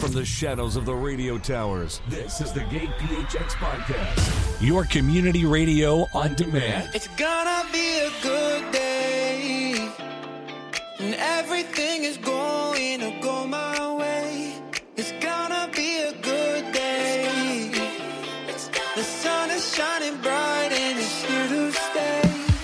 from the shadows of the radio towers. This is the Gay PHX Podcast, your community radio on demand. It's gonna be a good day, and everything is going to go my way. It's gonna be a good day. The sun is shining bright and it's here to stay.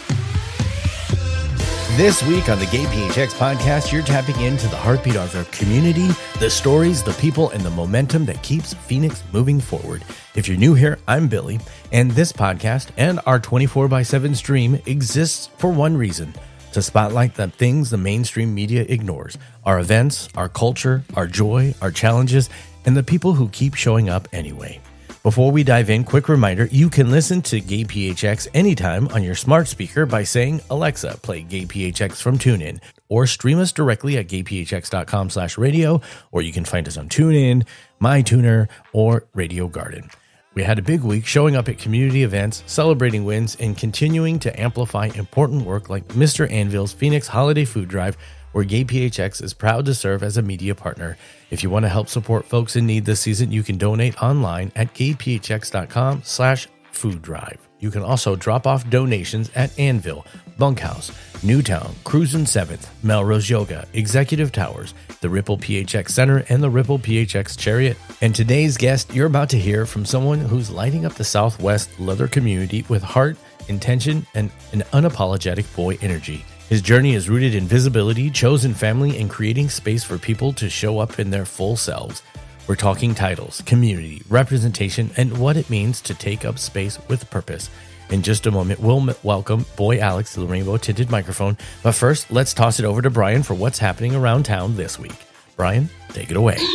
This week on the Gay PHX Podcast, you're tapping into the heartbeat of our community, the stories, the people, and the momentum that keeps Phoenix moving forward. If you're new here, I'm Billy, and this podcast and our 24/7 stream exists for one reason: to spotlight the things the mainstream media ignores. Our events, our culture, our joy, our challenges, and the people who keep showing up anyway. Before we dive in, quick reminder, you can listen to Gay PHX anytime on your smart speaker by saying, Alexa, play Gay PHX from TuneIn, or stream us directly at gayphx.com/radio, or you can find us on TuneIn, MyTuner, or Radio Garden. We had a big week showing up at community events, celebrating wins, and continuing to amplify important work like Mr. Anvil's Phoenix Holiday Food Drive, where Gay PHX is proud to serve as a media partner. If you want to help support folks in need this season, you can donate online at gayphx.com/food drive. You can also drop off donations at Anvil, Bunkhouse, Newtown, Cruisin' 7th, Melrose Yoga, Executive Towers, the Ripple PHX Center, and the Ripple PHX Chariot. And today's guest, you're about to hear from someone who's lighting up the Southwest leather community with heart, intention, and an unapologetic boy energy. His journey is rooted in visibility, chosen family, and creating space for people to show up in their full selves. We're talking titles, community, representation, and what it means to take up space with purpose. In just a moment, we'll welcome Boy Alex to the rainbow-tinted microphone. But first, let's toss it over to Brian for what's happening around town this week. Brian, take it away.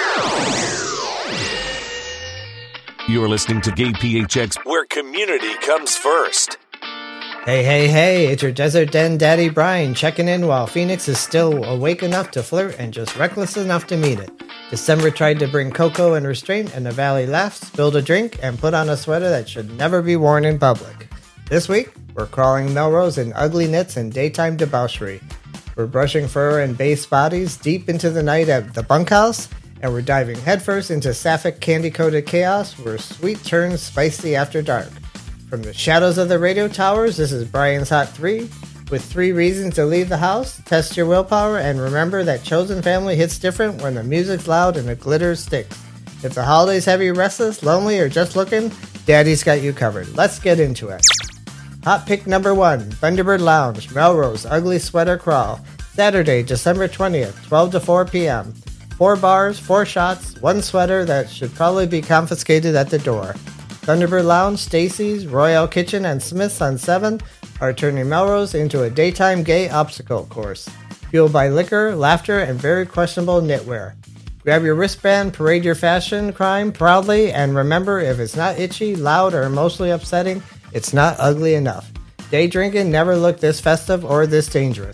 You're listening to Gay PHX, where community comes first. Hey, it's your Desert Den Daddy Brian checking in while Phoenix is still awake enough to flirt and just reckless enough to meet it. December tried to bring cocoa and restraint, and the valley laughed, spilled a drink, and put on a sweater that should never be worn in public. This week, we're crawling Melrose in ugly knits and daytime debauchery. We're brushing fur and base bodies deep into the night at the bunkhouse, and we're diving headfirst into sapphic candy-coated chaos where sweet turns spicy after dark. From the shadows of the radio towers, this is Brian's Hot 3, with 3 reasons to leave the house, test your willpower, and remember that chosen family hits different when the music's loud and the glitter sticks. If the holiday's heavy, restless, lonely, or just looking, Daddy's got you covered. Let's get into it. Hot pick number 1, Thunderbird Lounge, Melrose, Ugly Sweater Crawl, Saturday, December 20th, 12 to 4 p.m. 4 bars, 4 shots, 1 sweater that should probably be confiscated at the door. Thunderbird Lounge, Stacy's, Royale Kitchen, and Smith's on 7 are turning Melrose into a daytime gay obstacle course, fueled by liquor, laughter, and very questionable knitwear. Grab your wristband, parade your fashion crime proudly, and remember, if it's not itchy, loud, or emotionally upsetting, it's not ugly enough. Day drinking never looked this festive or this dangerous.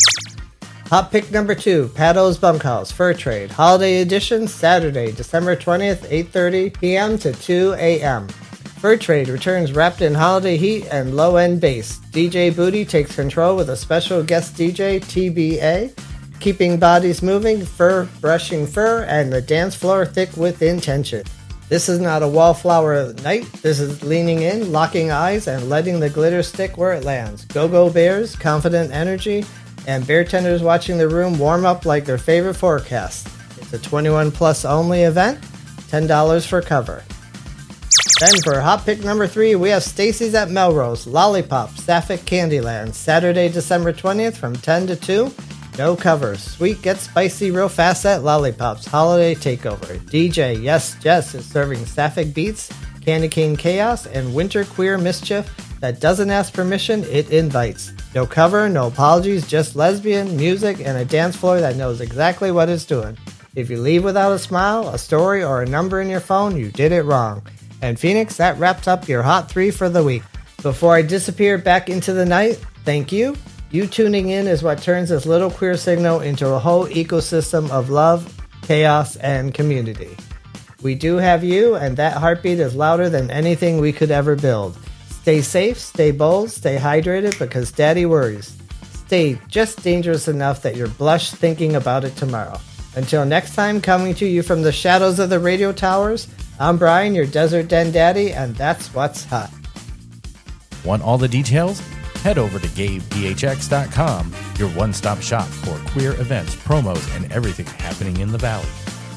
Hot pick number 2, Pato's Bunkhouse, Fur Trade, Holiday Edition, Saturday, December 20th, 8:30 p.m. to 2 a.m. Fur Trade returns wrapped in holiday heat and low-end bass. DJ Booty takes control with a special guest DJ, TBA, keeping bodies moving, fur brushing fur, and the dance floor thick with intention. This is not a wallflower night. This is leaning in, locking eyes, and letting the glitter stick where it lands. Go-Go Bears, confident energy, and bartenders watching the room warm up like their favorite forecast. It's a 21 plus only event, $10 for cover. Then for hot pick number 3, we have Stacy's at Melrose, Lollipop, Sapphic Candyland, Saturday, December 20th from 10 to 2. No covers. Sweet gets spicy real fast at Lollipop's Holiday Takeover. DJ Yes Jess is serving Sapphic beats, candy cane chaos, and winter queer mischief that doesn't ask permission, it invites. No cover, no apologies, just lesbian, music, and a dance floor that knows exactly what it's doing. If you leave without a smile, a story, or a number in your phone, you did it wrong. And Phoenix, that wraps up your Hot 3 for the week. Before I disappear back into the night, thank you. You tuning in is what turns this little queer signal into a whole ecosystem of love, chaos, and community. We do have you, and that heartbeat is louder than anything we could ever build. Stay safe, stay bold, stay hydrated, because Daddy worries. Stay just dangerous enough that you're blush thinking about it tomorrow. Until next time, coming to you from the shadows of the radio towers, I'm Brian, your Desert Den Daddy, and that's what's hot. Want all the details? Head over to GabePHX.com, your one-stop shop for queer events, promos, and everything happening in the Valley.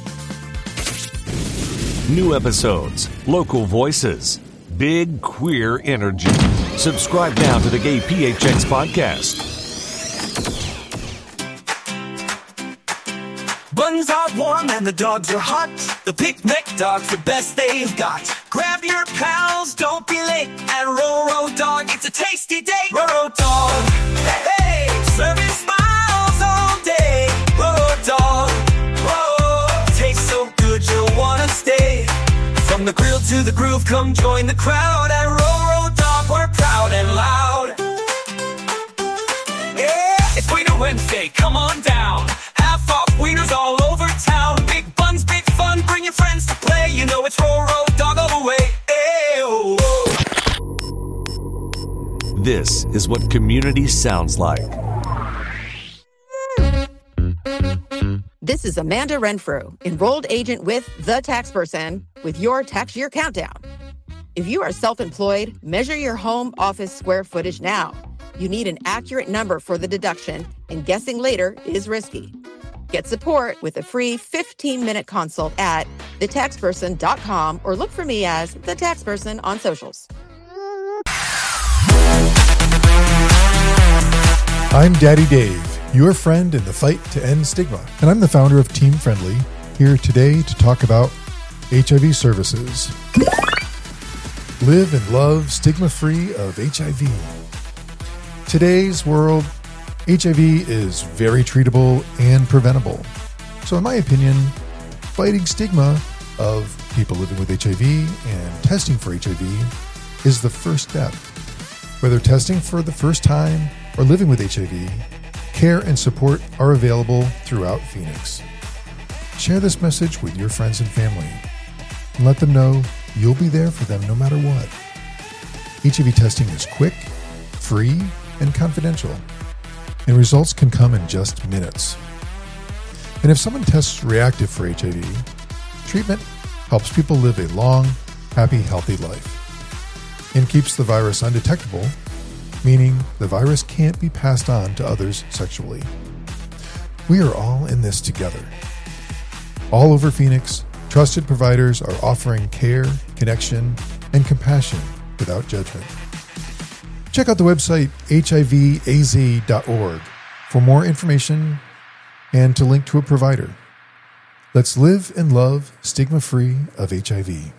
New episodes, local voices, big queer energy. Subscribe now to the Gay PHX podcast. Buns are warm and the dogs are hot. The picnic dogs the best they've got. Grab your pals, don't be late. And Roro Dog, it's a tasty day. Roro Dog, hey, serving smiles all day. Roro Dog, whoa, tastes so good you'll wanna stay. From the grill to the groove, come join the crowd. At Roro Dog, we're proud and loud. Yeah, it's Wiener Wednesday, come on down. Half off wieners all over town. Big buns, big fun, bring your friends to play. You know it's Roro Dog all the way. Ayo. This is what community sounds like. This is Amanda Renfrew, enrolled agent with The Tax Person, with your tax year countdown. If you are self-employed, measure your home office square footage now. You need an accurate number for the deduction, and guessing later is risky. Get support with a free 15-minute consult at thetaxperson.com or look for me as The Tax Person on socials. I'm Daddy Dave, your friend in the fight to end stigma, and I'm the founder of Team Friendly, here today to talk about HIV services. Live and love stigma-free of HIV. Today's world, HIV is very treatable and preventable. So in my opinion, fighting stigma of people living with HIV and testing for HIV is the first step. Whether testing for the first time or living with HIV, care and support are available throughout Phoenix. Share this message with your friends and family and let them know you'll be there for them no matter what. HIV testing is quick, free, and confidential, and results can come in just minutes. And if someone tests reactive for HIV, treatment helps people live a long, happy, healthy life and keeps the virus undetectable, meaning the virus can't be passed on to others sexually. We are all in this together. All over Phoenix, trusted providers are offering care, connection, and compassion without judgment. Check out the website hivaz.org for more information and to link to a provider. Let's live and love stigma-free of HIV.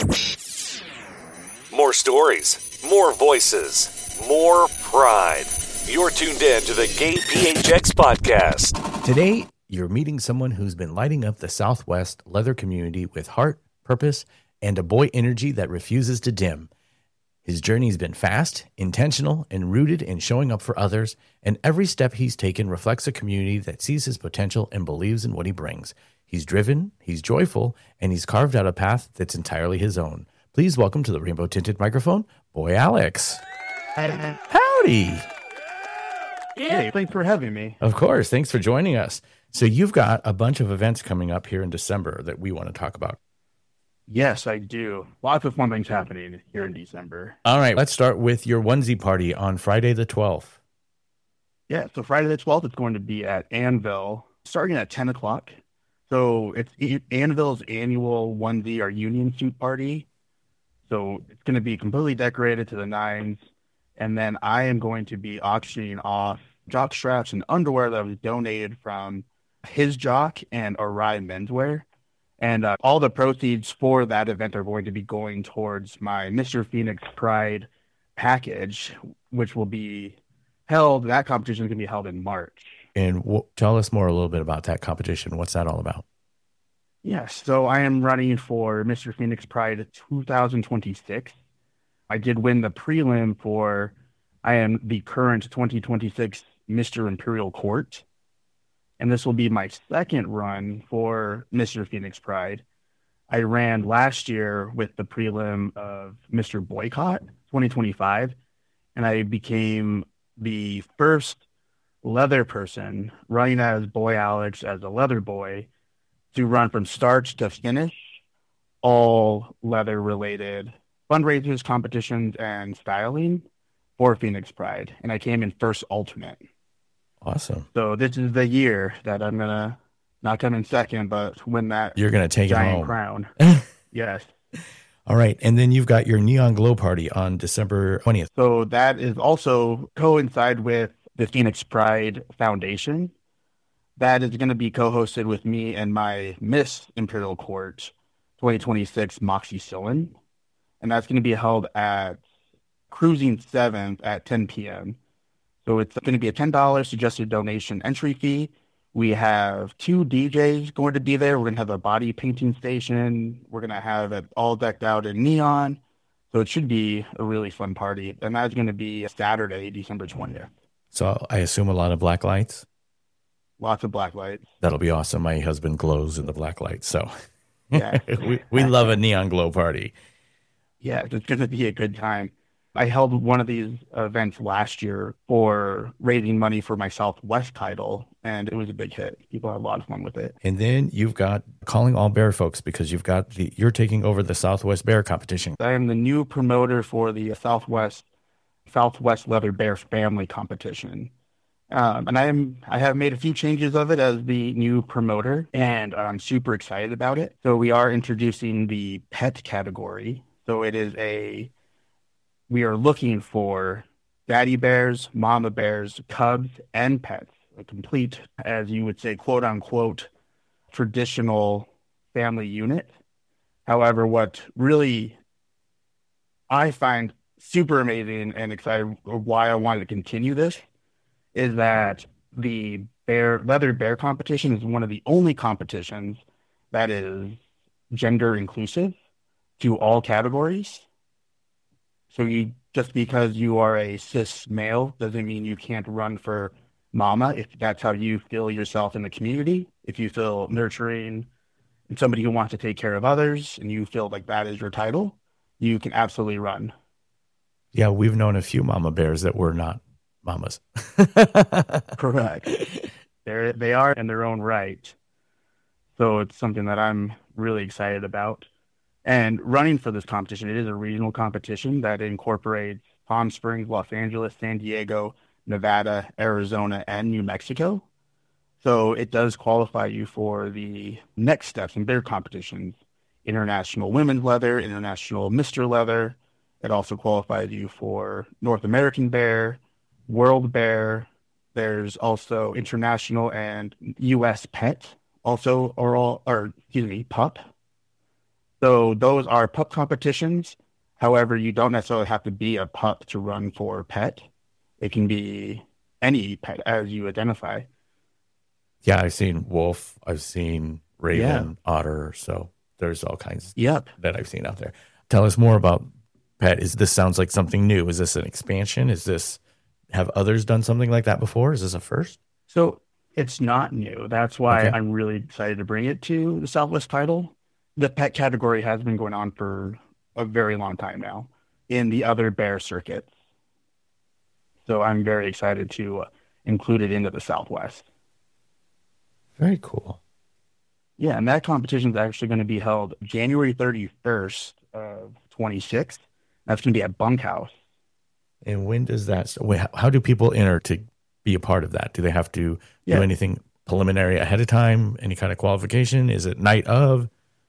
More stories, more voices, more pride. You're tuned in to the Gay PHX podcast. Today, you're meeting someone who's been lighting up the Southwest leather community with heart, purpose, and a boy energy that refuses to dim. His journey's been fast, intentional, and rooted in showing up for others, and every step he's taken reflects a community that sees his potential and believes in what he brings. He's driven, he's joyful, and he's carved out a path that's entirely his own. Please welcome to the rainbow-tinted microphone, Boy Alex. Howdy. Yeah, thanks for having me. Of course. Thanks for joining us. So you've got a bunch of events coming up here in December that we want to talk about. Yes, I do. Lots of fun things happening here in December. All right, let's start with your onesie party on Friday the 12th. Yeah, so Friday the 12th, it's going to be at Anvil, starting at 10 o'clock. So it's Anvil's annual onesie or union suit party. So it's going to be completely decorated to the nines. And then I am going to be auctioning off jock straps and underwear that was donated from His Jock and Orion Menswear. And all the proceeds for that event are going to be going towards my Mr. Phoenix Pride package, which will be held. That competition is going to be held in March. And tell us more a little bit about that competition. What's that all about? Yes, so I am running for Mr. Phoenix Pride 2026. I did win the prelim for, I am the current 2026 Mr. Imperial Court. And this will be my second run for Mr. Phoenix Pride. I ran last year with the prelim of Mr. Boycott 2025, and I became the first leather person running as Boy Alex as a leather boy to run from start to finish, all leather related fundraisers, competitions, and styling for Phoenix Pride. And I came in first alternate. Awesome. So this is the year that I'm going to not come in second, but win that. You're going to take it giant home. Crown. Yes. All right. And then you've got your Neon Glow Party on December 20th. So that is also coincide with the Phoenix Pride Foundation. That is going to be co-hosted with me and my Miss Imperial Court 2026, Moxie Sillen. And that's going to be held at Cruising 7th at 10 p.m. So it's going to be a $10 suggested donation entry fee. We have 2 DJs going to be there. We're going to have a body painting station. We're going to have it all decked out in neon. So it should be a really fun party. And that's going to be Saturday, December 20th. So I assume a lot of black lights. Lots of black lights. That'll be awesome. My husband glows in the black lights. So Yeah. we love a Neon Glow Party. Yeah, it's going to be a good time. I held one of these events last year for raising money for my Southwest title, and it was a big hit. People had a lot of fun with it. And then you've got Calling All Bear Folks, because you're taking over the Southwest Bear competition. I am the new promoter for the Southwest Leather Bear Family competition. And I have made a few changes of it as the new promoter, and I'm super excited about it. So we are introducing the pet category. So we are looking for daddy bears, mama bears, cubs, and pets. A complete, as you would say, quote unquote, traditional family unit. However, what really I find super amazing and excited, why I wanted to continue this, is that the leather bear competition is one of the only competitions that is gender inclusive to all categories. So just because you are a cis male doesn't mean you can't run for mama if that's how you feel yourself in the community. If you feel nurturing and somebody who wants to take care of others and you feel like that is your title, you can absolutely run. Yeah, we've known a few mama bears that were not mamas. Correct. They are in their own right. So it's something that I'm really excited about. And running for this competition, it is a regional competition that incorporates Palm Springs, Los Angeles, San Diego, Nevada, Arizona, and New Mexico. So it does qualify you for the next steps in bear competitions: International Women's Leather, International Mr. Leather. It also qualifies you for North American Bear, World Bear. There's also International and U.S. Pet, Pup. So those are pup competitions. However, you don't necessarily have to be a pup to run for pet. It can be any pet as you identify. Yeah, I've seen wolf, I've seen raven, otter. So there's all kinds that I've seen out there. Tell us more about pet. This sounds like something new. Is this an expansion? Have others done something like that before? Is this a first? So it's not new. That's why I'm really excited to bring it to the Southwest title. The pet category has been going on for a very long time now in the other bear circuits. So I'm very excited to include it into the Southwest. Very cool. Yeah, and that competition is actually going to be held January 31st of 26. That's going to be at Bunkhouse. And when does that how do people enter to be a part of that? Do they have to do anything preliminary ahead of time? Any kind of qualification? Is it night of?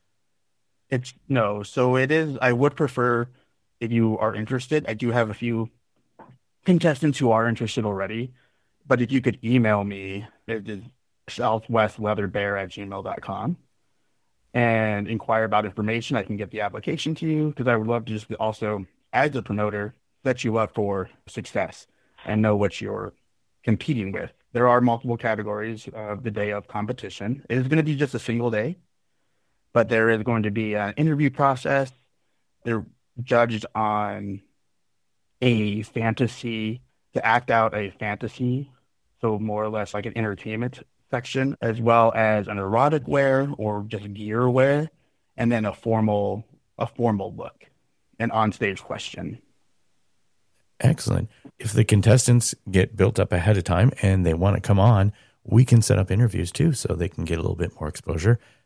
So it is. I would prefer, if you are interested, I do have a few contestants who are interested already, but if you could email me, it is southwestleatherbear@gmail.com and inquire about information. I can get the application to you, because I would love to just also, as a promoter, set you up for success and know what you're competing with. There are multiple categories of the day of competition. It is going to be just a single day, but there is going to be an interview process. They're judged on a fantasy, to act out a fantasy, so more or less like an entertainment section, as well as an erotic wear or just gear wear, and then a formal look, an on-stage question. Excellent. If the contestants get built up ahead of time and they want to come on, we can set up interviews too, so they can get a little bit more exposure.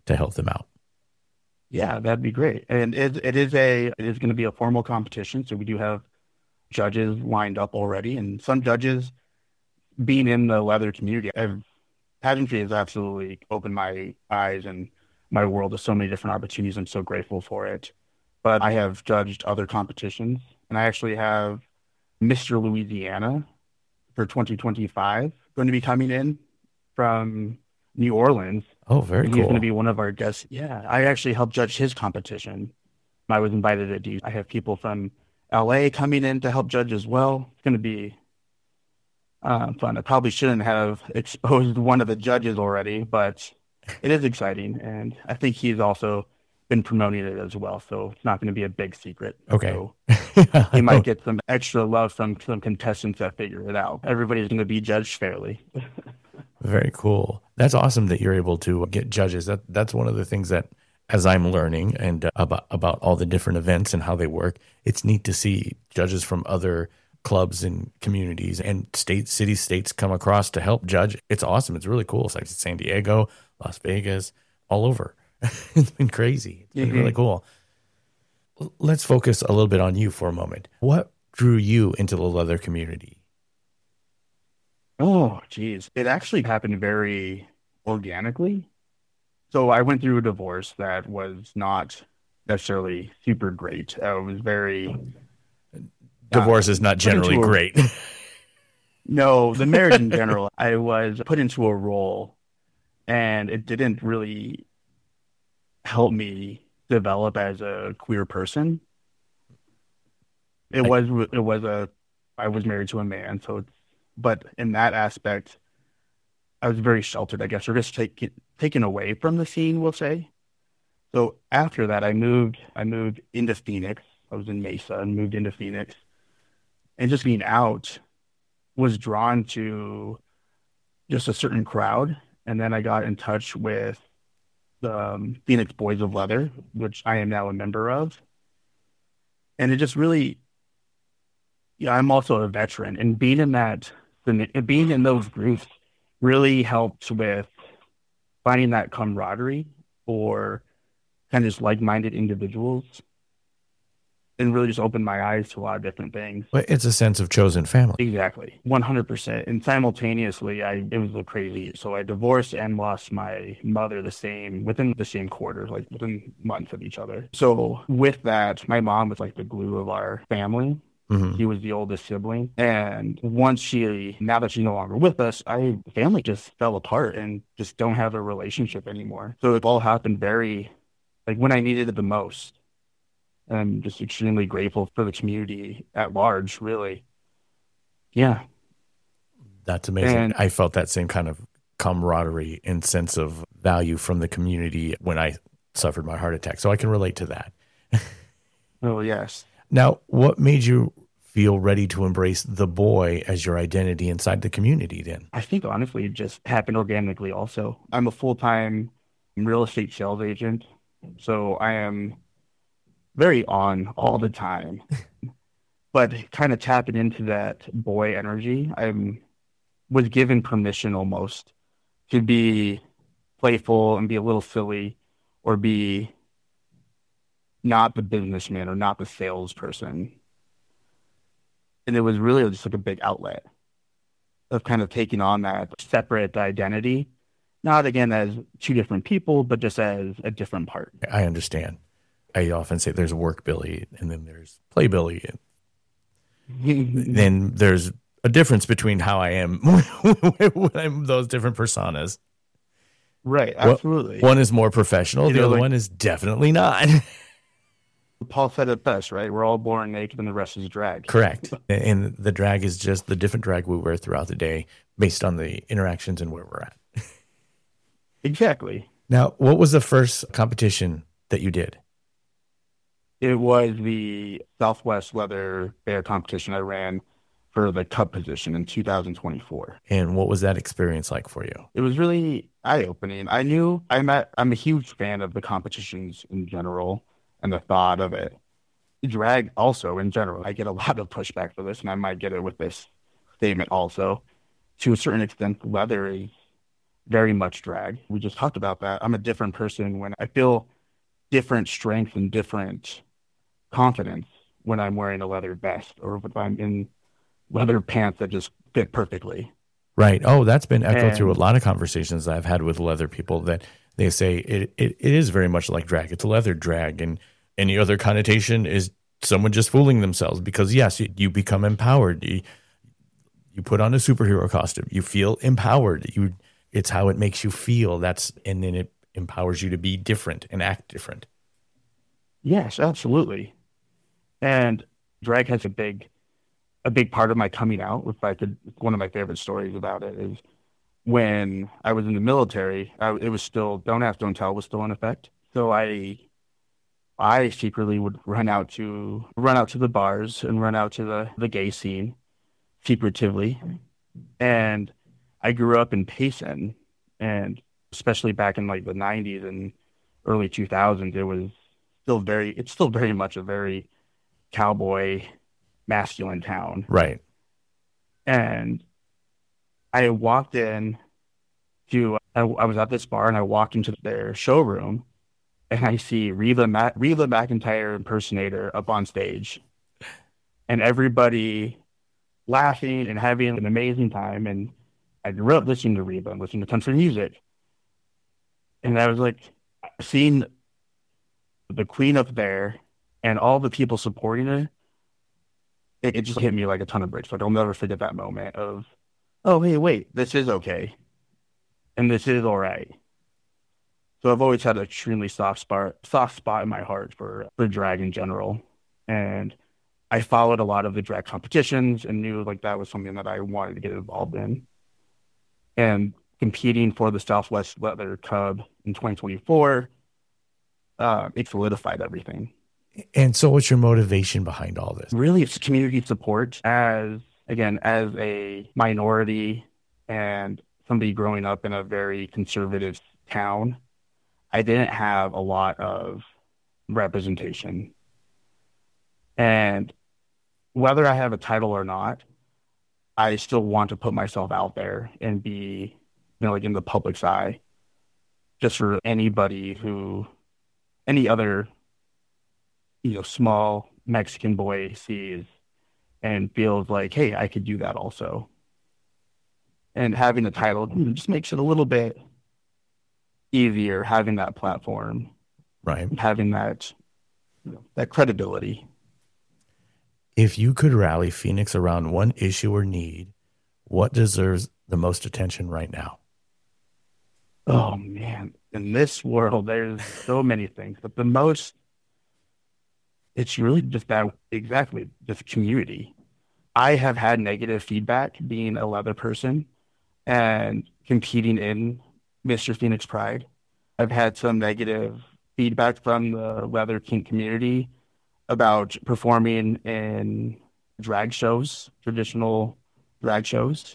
to help them out. Yeah, that'd be great. And it is going to be a formal competition, so we do have judges lined up already, and some judges being in the leather community, pageantry has absolutely opened my eyes and my world to so many different opportunities. I'm so grateful for it. But I have judged other competitions, and I actually have Mr. Louisiana for 2025 going to be coming in from New Orleans. Oh, very and cool. He's going to be one of our guests. Yeah, I actually helped judge his competition. I was invited to do. I have people from LA coming in to help judge as well. It's going to be fun. I probably shouldn't have exposed one of the judges already, but it is exciting, and I think he's also been promoting it as well, so it's not going to be a big secret. Okay. So he might get some extra love from some contestants that figure it out. Everybody's going to be judged fairly. Very cool. That's awesome that you're able to get judges. That's one of the things that, as I'm learning and about all the different events and how they work, it's neat to see judges from other clubs and communities and states come across to help judge. It's awesome. It's really cool. It's like San Diego, Las Vegas, all over. It's been crazy. It's been really cool. Let's focus a little bit on you for a moment. What drew you into the leather community? Oh, geez. It actually happened very organically. So I went through a divorce that was not necessarily super great. It was very... Divorce is not generally great. No, the marriage in general, I was put into a role, and it didn't really help me develop as a queer person. I was married to a man, but in that aspect, I was very sheltered, I guess, or just taken away from the scene, we'll say. So after that, I moved into Phoenix. I was in Mesa and moved into Phoenix, and just being out was drawn to just a certain crowd. And then I got in touch with the Phoenix Boys of Leather, which I am now a member of. And it just really, I'm also a veteran, and being in those groups really helped with finding that camaraderie or kind of just like-minded individuals, and really just opened my eyes to a lot of different things. Well, it's a sense of chosen family. Exactly, 100%. And simultaneously, it was crazy. So I divorced and lost my mother within the same quarter, like within months of each other. So with that, my mom was like the glue of our family. Mm-hmm. She was the oldest sibling. And now that she's no longer with us, family just fell apart and just don't have a relationship anymore. So it all happened very, like when I needed it the most. And I'm just extremely grateful for the community at large, really. Yeah. That's amazing. And I felt that same kind of camaraderie and sense of value from the community when I suffered my heart attack. So I can relate to that. Oh, yes. Now, what made you feel ready to embrace the boy as your identity inside the community then? I think honestly, it just happened organically also. I'm a full-time real estate sales agent, so I am very on all the time. But kind of tapping into that boy energy, I was given permission almost to be playful and be a little silly, or be not the businessman or not the salesperson. And it was really just like a big outlet of kind of taking on that separate identity, not again as two different people, but just as a different part. I understand. I often say there's work Billy, and then there's play Billy. And then there's a difference between how I am when I'm those different personas. Right, absolutely. One is more professional. The other one is definitely not. Paul said it best, right? We're all born naked and the rest is drag. Correct. And the drag is just the different drag we wear throughout the day based on the interactions and where we're at. Exactly. Now, what was the first competition that you did? It was the Southwest Leather Fair competition I ran for the cup position in 2024. And what was that experience like for you? It was really eye-opening. I'm a huge fan of the competitions in general and the thought of it. Drag also in general. I get a lot of pushback for this, and I might get it with this statement also. To a certain extent, leather is very much drag. We just talked about that. I'm a different person when I feel different strength and different confidence when I'm wearing a leather vest or if I'm in leather pants that just fit perfectly. Right. Oh, that's been echoed through a lot of conversations I've had with leather people, that they say it is very much like drag. It's a leather drag, and any other connotation is someone just fooling themselves, because yes, you become empowered. You put on a superhero costume. You feel empowered. It's how it makes you feel. And then it empowers you to be different and act different. Yes, absolutely. And drag has a big part of my coming out. One of my favorite stories about it is when I was in the military. It was still Don't Ask, Don't Tell was still in effect. So I secretly would run out to the bars and run out to the gay scene secretively. And I grew up in Payson, and especially back in like the 90s and early 2000s, it's still very much a very cowboy masculine town. Right. And I walked in I was at this bar, and I walked into their showroom, and I see Reba McEntire impersonator up on stage, and everybody laughing and having an amazing time. And I grew up listening to Reba and listening to country music. And I was like, seeing the queen up there and all the people supporting her, it just hit me like a ton of bricks. Like, I'll never forget that moment of, oh, hey, wait, this is okay. And this is all right. So I've always had an extremely soft spot in my heart for drag in general. And I followed a lot of the drag competitions and knew like that was something that I wanted to get involved in. And competing for the Southwest Leather Cub in 2024, it solidified everything. And so what's your motivation behind all this? Really, it's community support. As a minority and somebody growing up in a very conservative town, I didn't have a lot of representation. And whether I have a title or not, I still want to put myself out there and be, like in the public's eye, just for any other, small Mexican boy sees and feels like, hey, I could do that also. And having a title just makes it a little bit easier, having that platform, right? Having that credibility. If you could rally Phoenix around one issue or need, what deserves the most attention right now? Oh man, in this world, there's so many things, but it's really just just community. I have had negative feedback being a leather person and competing in Mr. Phoenix Pride. I've had some negative feedback from the leather kink community about performing in drag shows, traditional drag shows.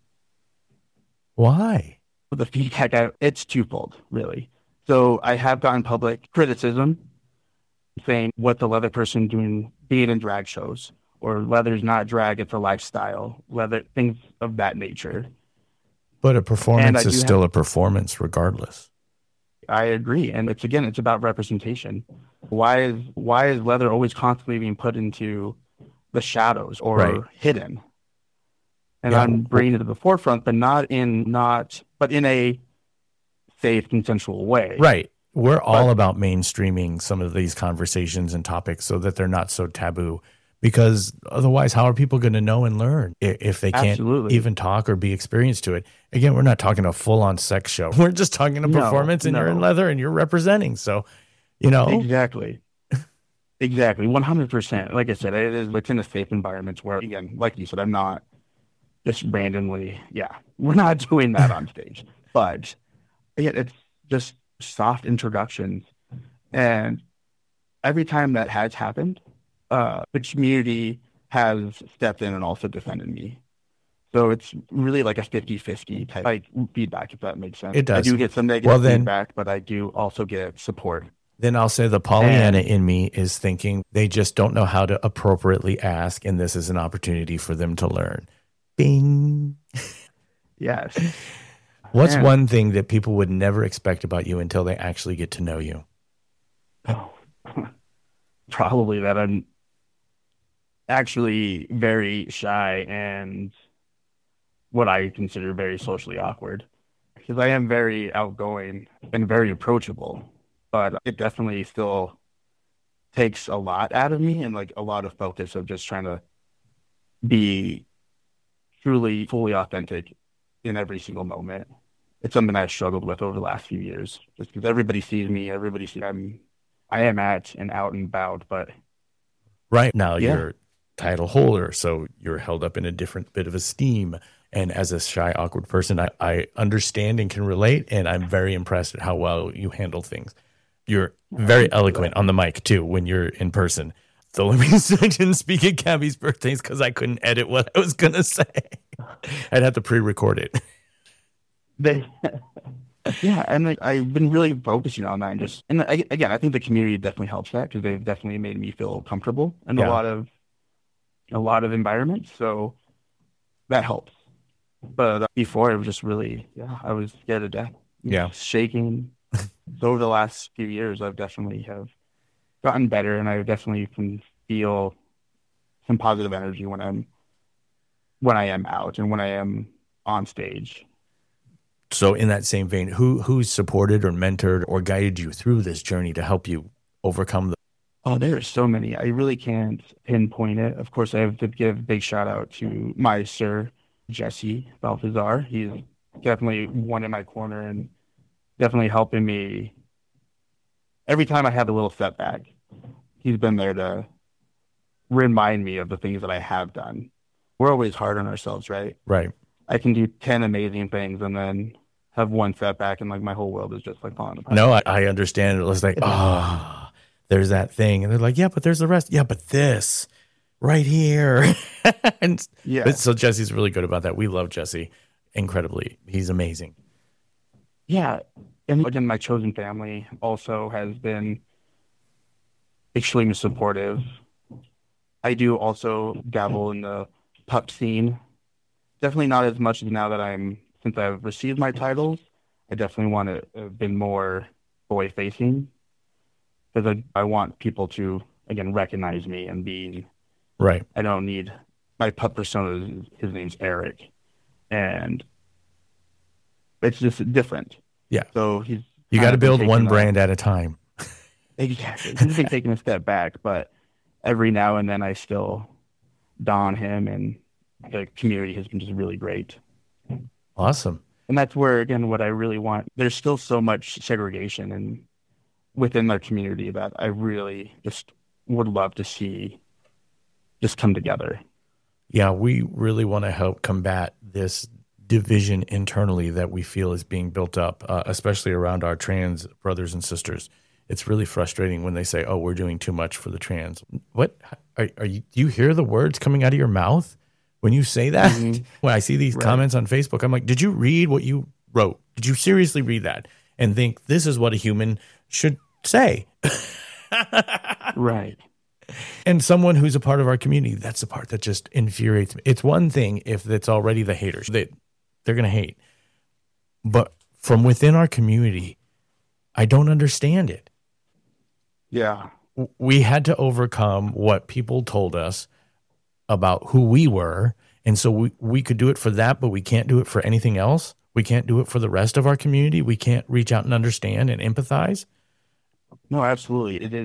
Why? The feedback, it's twofold, really. So I have gotten public criticism saying what the leather person doing being in drag shows, or leather's not drag, it's a lifestyle, leather, things of that nature. But a performance is still a performance regardless. I agree. And it's about representation. Why is leather always constantly being put into the shadows or hidden? And I'm bringing it to the forefront, but in a safe, consensual way. Right. We're all about mainstreaming some of these conversations and topics so that they're not so taboo. Because otherwise, how are people going to know and learn if they can't even talk or be experienced to it? Again, we're not talking a full-on sex show. We're just talking a performance, and you're in leather and you're representing. So, Exactly. 100%. Like I said, it's in a safe environment where, again, like you said, I'm not just randomly, we're not doing that on stage. But, again, it's just soft introductions. And every time that has happened, the community has stepped in and also defended me. So it's really like a 50-50 type feedback, if that makes sense. It does. I do get some negative feedback, but I do also get support. Then I'll say the Pollyanna in me is thinking they just don't know how to appropriately ask, and this is an opportunity for them to learn. Bing. Yes. What's Man. one thing that people would never expect about you until they actually get to know you? Oh, probably that I'm actually very shy and what I consider very socially awkward. Because I am very outgoing and very approachable, but it definitely still takes a lot out of me and like a lot of focus of just trying to be truly, fully authentic in every single moment. It's something I've struggled with over the last few years, just because everybody sees me, everybody sees I am at and out and about, but Right now, Yeah. you're title holder, so you're held up in a different bit of esteem. And as a shy, awkward person, I understand and can relate, and I'm very impressed at how well you handle things. You're very eloquent on the mic, too, when you're in person. The only reason I didn't speak at Gabby's birthday is because I couldn't edit what I was going to say. I'd have to pre-record it. they, yeah, and like, I've been really focusing on that, and again, I think the community definitely helps that because they've definitely made me feel comfortable in Yeah. a lot of environments, so that helps. But before, it was just really, I was scared to death, Yeah. shaking. So over the last few years, I've definitely have gotten better, and I definitely can feel some positive energy when I am out and when I am on stage. So in that same vein, who supported or mentored or guided you through this journey to help you overcome the... Oh, there are so many. I really can't pinpoint it. Of course, I have to give a big shout out to my sir, Jesse Balthazar. He's definitely one in my corner and definitely helping me every time I have a little setback. He's been there to remind me of the things that I have done. We're always hard on ourselves, right? Right. I can do 10 amazing things and then have one setback and like my whole world is just like falling apart. No, I understand. It was like, there's that thing. And they're like, yeah, but there's the rest. Yeah, but this right here. And Yeah. so Jesse's really good about that. We love Jesse incredibly. He's amazing. Yeah. And again, my chosen family also has been extremely supportive. I do also dabble in the pup scene. Definitely not as much now that since I've received my titles, I definitely want to have been more boy facing because I want people to, again, recognize me and be, Right. I don't need, my pup persona, his name's Eric. And it's just different. Yeah. So you You got to build one brand at a time. Exactly. He's been taking a step back, but every now and then I still don him, and the community has been just really great. Awesome. And that's where, again, what I really want. There's still so much segregation within our community that I really just would love to see just come together. Yeah, we really want to help combat this division internally that we feel is being built up, especially around our trans brothers and sisters. It's really frustrating when they say, "Oh, we're doing too much for the trans." What are you? Do you hear the words coming out of your mouth when you say that? Mm-hmm. When I see these comments on Facebook, I'm like, "Did you read what you wrote? Did you seriously read that and think this is what a human should say?" Right. And someone who's a part of our community, that's the part that just infuriates me. It's one thing if it's already the haters. They're going to hate. But from within our community, I don't understand it. Yeah. We had to overcome what people told us about who we were. And so we could do it for that, but we can't do it for anything else. We can't do it for the rest of our community. We can't reach out and understand and empathize. No, absolutely. It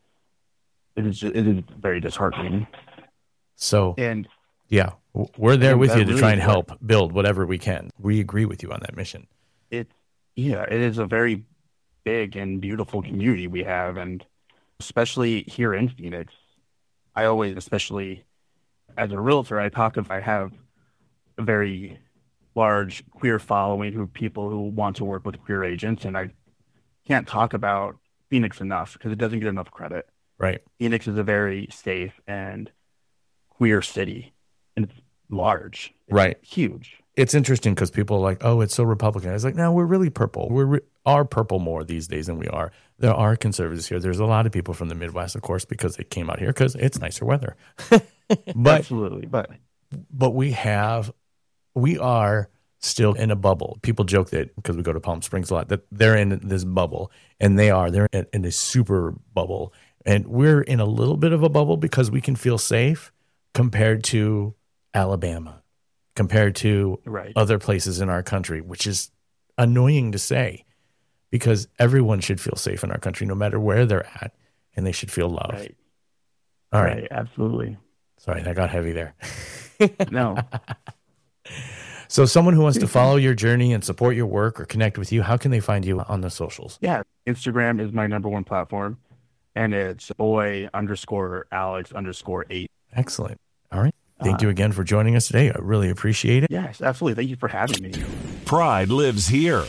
is very disheartening. So, And yeah, we're there with that you to really try and is what- help build whatever we can. We agree with you on that mission. it is a very big and beautiful community we have, and especially here in Phoenix, I always, especially as a realtor, I have a very large queer following who people who want to work with queer agents, and I can't talk about Phoenix enough because it doesn't get enough credit. Right. Phoenix is a very safe and queer city, and it's large. It's Right. huge. It's interesting because people are like, oh, it's so Republican. I was like, no, we're really purple. We are purple more these days than we are. There are conservatives here. There's a lot of people from the Midwest, of course, because they came out here because it's nicer weather. But Absolutely. But we are still in a bubble. People joke that because we go to Palm Springs a lot, that they're in this bubble, and they're in a super bubble. And we're in a little bit of a bubble because we can feel safe compared to Alabama, compared to other places in our country, which is annoying to say because everyone should feel safe in our country, no matter where they're at, and they should feel loved. Right. All right. Absolutely. Sorry, that got heavy there. No. So someone who wants to follow your journey and support your work or connect with you, how can they find you on the socials? Yeah. Instagram is my number one platform, and it's boy_Alex_8. Excellent. All right. Thank you again for joining us today. I really appreciate it. Yes, absolutely. Thank you for having me. Pride lives here.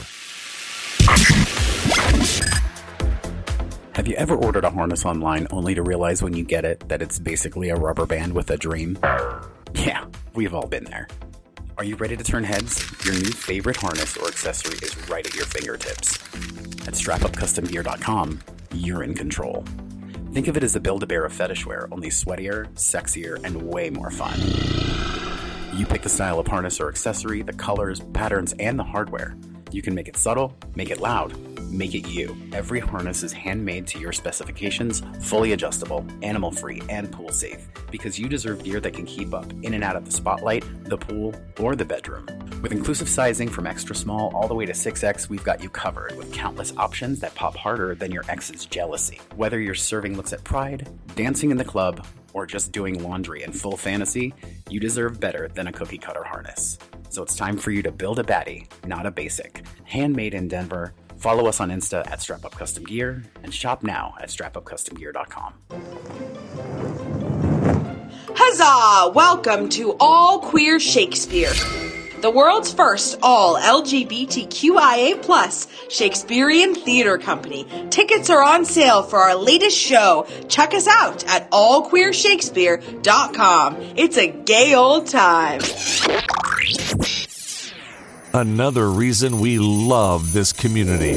Have you ever ordered a harness online only to realize when you get it that it's basically a rubber band with a dream? Yeah, we've all been there. Are you ready to turn heads? Your new favorite harness or accessory is right at your fingertips. At StrapUpCustomGear.com, you're in control. Think of it as the Build-A-Bear of fetish wear, only sweatier, sexier, and way more fun. You pick the style of harness or accessory, the colors, patterns, and the hardware. You can make it subtle, make it loud, make it you. Every harness is handmade to your specifications, fully adjustable, animal-free, and pool-safe, because you deserve gear that can keep up in and out of the spotlight, the pool, or the bedroom. With inclusive sizing from extra small all the way to 6X, we've got you covered with countless options that pop harder than your ex's jealousy. Whether you're serving looks at Pride, dancing in the club, or just doing laundry in full fantasy, you deserve better than a cookie cutter harness. So it's time for you to build a baddie, not a basic. Handmade in Denver. Follow us on Insta at StrapUpCustomGear and shop now at StrapUpCustomGear.com. Huzzah! Welcome to All Queer Shakespeare, the world's first all LGBTQIA+ Shakespearean theater company. Tickets are on sale for our latest show. Check us out at allqueershakespeare.com. It's a gay old time. Another reason we love this community.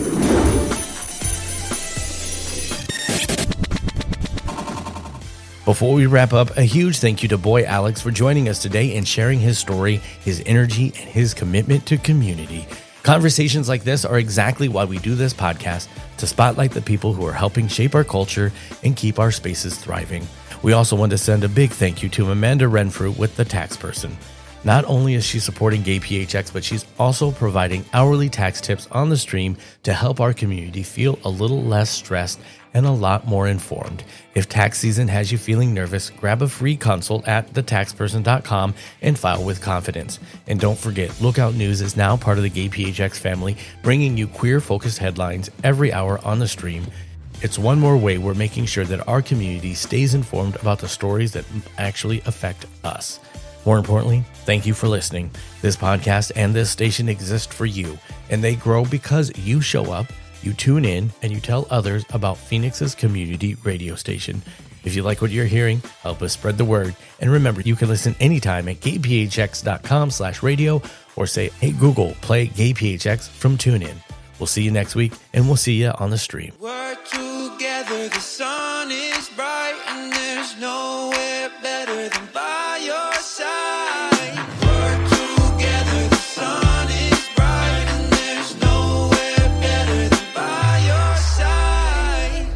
Before we wrap up, a huge thank you to Boy Alex for joining us today and sharing his story, his energy, and his commitment to community. Conversations like this are exactly why we do this podcast, to spotlight the people who are helping shape our culture and keep our spaces thriving. We also want to send a big thank you to Amanda Renfrew with The Tax Person. Not only is she supporting Gay PHX, but she's also providing hourly tax tips on the stream to help our community feel a little less stressed and a lot more informed. If tax season has you feeling nervous, grab a free consult at thetaxperson.com and file with confidence. And don't forget, Lookout News is now part of the Gay PHX family, bringing you queer-focused headlines every hour on the stream. It's one more way we're making sure that our community stays informed about the stories that actually affect us. More importantly, thank you for listening. This podcast and this station exist for you, and they grow because you show up, you tune in, and you tell others about Phoenix's community radio station. If you like what you're hearing, help us spread the word. And remember, you can listen anytime at gayphx.com/radio or say, hey, Google, play Gay PHX from TuneIn. We'll see you next week, and we'll see you on the stream. We're together, the sun is bright, and there's nowhere better than by your side. We're together, the sun is bright, and there's nowhere better than by your side.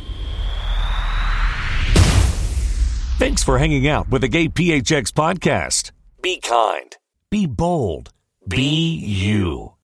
Thanks for hanging out with the Gay PHX podcast. Be kind. Be bold. Be you.